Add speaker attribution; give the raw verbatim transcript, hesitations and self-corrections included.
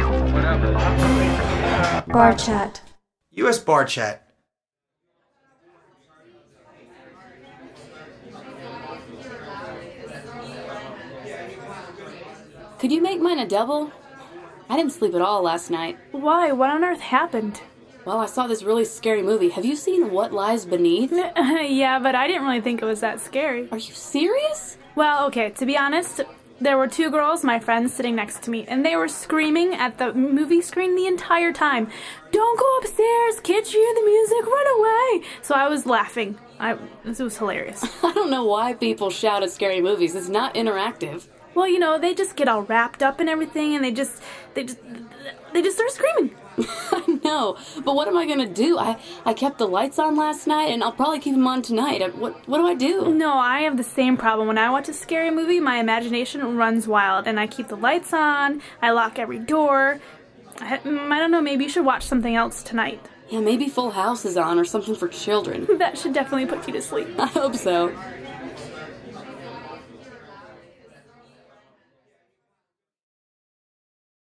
Speaker 1: Bar chat.
Speaker 2: U S bar chat.
Speaker 3: Could you make mine a double? I didn't sleep at all last night.
Speaker 4: Why? What on earth happened?
Speaker 3: Well, I saw this really scary movie. Have you seen What Lies Beneath?
Speaker 4: Yeah, but I didn't really think it was that scary.
Speaker 3: Are you serious?
Speaker 4: Well, okay, to be honest, there were two girls, my friends, sitting next to me, and they were screaming at the movie screen the entire time. Don't go upstairs! Kids hear the music! Run away! So I was laughing. I, it was hilarious.
Speaker 3: I don't know why people shout at scary movies. It's not interactive.
Speaker 4: Well, you know, they just get all wrapped up and everything, and they just, they just, they just start screaming.
Speaker 3: I know, but what am I gonna do? I, I kept the lights on last night, and I'll probably keep them on tonight. What, what do I do?
Speaker 4: No, I have the same problem. When I watch a scary movie, my imagination runs wild, and I keep the lights on, I lock every door. I, I don't know, maybe you should watch something else tonight.
Speaker 3: Yeah, maybe Full House is on, or something for children.
Speaker 4: That should definitely put you to sleep.
Speaker 3: I hope so.